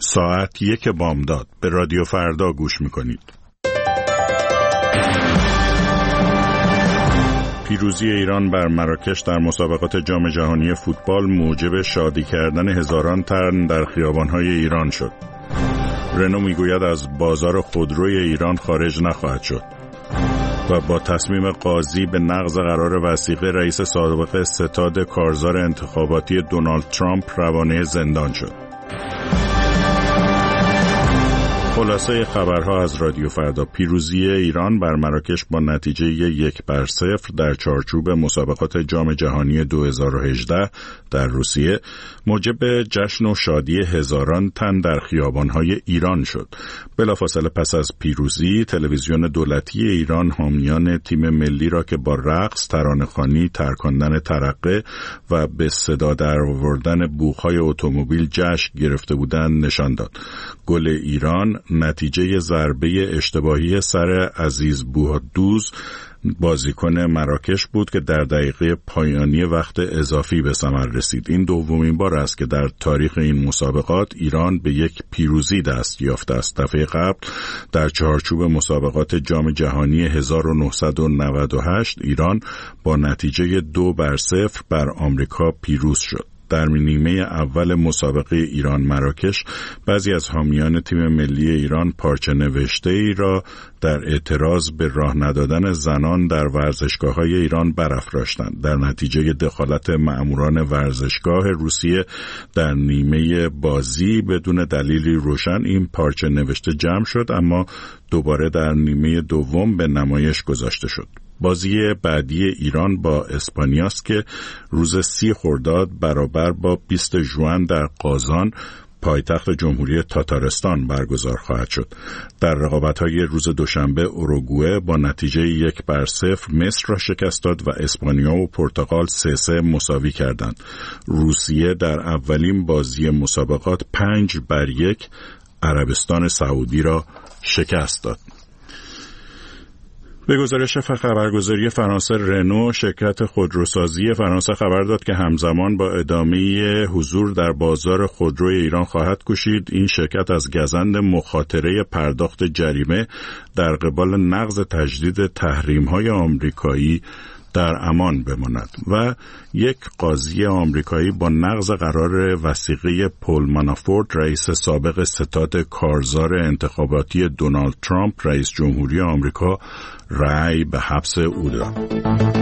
ساعت 1 بامداد به رادیو فردا گوش میکنید. پیروزی ایران بر مراکش در مسابقات جام جهانی فوتبال موجب شادی کردن هزاران تن در خیابان‌های ایران شد. رنو میگوید از بازار خودروی ایران خارج نخواهد شد و با تصمیم قاضی به نقض قرار وثیقه رئیس سابق ستاد کارزار انتخاباتی دونالد ترامپ روانه زندان شد. خلاصه خبرها از رادیو فردا: پیروزی ایران بر مراکش با نتیجه 1-0 در چارچوب مسابقات جام جهانی 2018 در روسیه موجب جشن و شادی هزاران تن در خیابان‌های ایران شد. بلافاصله پس از پیروزی تلویزیون دولتی ایران حامیان تیم ملی را که با رقص، ترانه‌خوانی، ترکاندن ترقه و به صدا درآوردن بوق‌های اتومبیل جشن گرفته بودند نشان داد. گل ایران نتیجه ضربه اشتباهی سر عزیز بوهدوز بازیکن مراکش بود که در دقیقه پایانی وقت اضافی به ثمر رسید. این دومین بار است که در تاریخ این مسابقات ایران به یک پیروزی دست یافته است. دفعه قبل در چارچوب مسابقات جام جهانی 1998 ایران با نتیجه 2-0 بر آمریکا پیروز شد. در نیمه اول مسابقه ایران مراکش بعضی از حامیان تیم ملی ایران پارچه نوشته ای را در اعتراض به راه ندادن زنان در ورزشگاه‌های ایران برافراشتند. در نتیجه دخالت مأموران ورزشگاه روسیه در نیمه بازی بدون دلیلی روشن این پارچه نوشته جمع شد، اما دوباره در نیمه دوم به نمایش گذاشته شد. بازی بعدی ایران با اسپانیاست که روز 30 خرداد برابر با 20 ژوئن در قازان پایتخت جمهوری تاتارستان برگزار خواهد شد. در رقابت‌های روز دوشنبه اوروگوئه با نتیجه 1-0 مصر را شکست داد و اسپانیا و پرتغال 3-3 مساوی کردند. روسیه در اولین بازی مسابقات 5-1 عربستان سعودی را شکست داد. به گزارش خبرگزاری فرانسه رنو، شرکت خودروسازی فرانسه خبر داد که همزمان با ادامه حضور در بازار خودروی ایران خواهد کوشید این شرکت از گزند مخاطره پرداخت جریمه در قبال نقض تجدید تحریم‌های آمریکایی در امان بماند و یک قاضی آمریکایی با نقض قرار وثیقه پول مانافورت رئیس سابق ستاد کارزار انتخاباتی دونالد ترامپ رئیس جمهوری آمریکا رأی به حبس او داد.